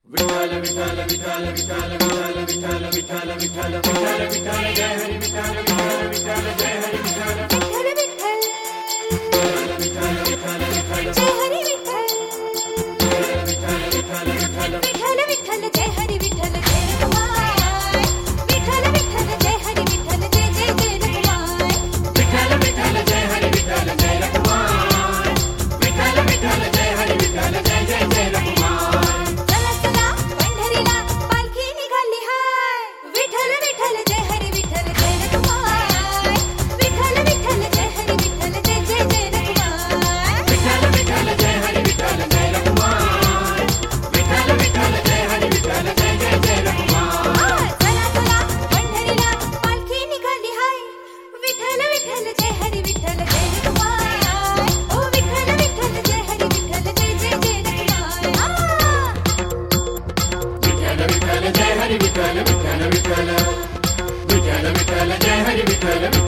विठाल विठाल विठाल विठाल विठाल विठाल विठाल विठाल विठाल विठाल जय हरि विठाल विठाल विठाल जय हरि विठाल विठ्ठल विठ्ठल विठाल विठाल विठाल जय हरी विठ्ठल विठाल विठाल विठाल विठ्ठल विठ्ठल जय हरी विठ्ठल जय रखुमाय विठ्ठल विठ्ठल जय हरी विठ्ठल जय जय जय रखुमाय विठाल विठाल जय हरि विठाल जय रखुमाय विठाल विठाल जय हरि विठाल जय जय जय रखुमाय चला चला पंढरीला पालखी निघाली हाय विठ्ठल विठ्ठल जय हरी विठ्ठल जय रखुमाय विठ्ठल विठ्ठल जय हरी विठ्ठल जय जय जय रखुमाय विठाल विठाल जय हरि विठाल जय रखुमाय विठाल विठाल जय हरि विठाल जय जय जय रखुमाय चला चला पंढरीला पालखी निघाली हाय विठ्ठल विठ्ठल जय हरी विठ्ठल जय रखुमाय ओ विठ्ठल विठ्ठल जय हरी विठ्ठल जय जय जय रखुमाय विठाल विठाल जय हरि विठाल विठाल विठाल विठाल विठाल जय हरि विठाल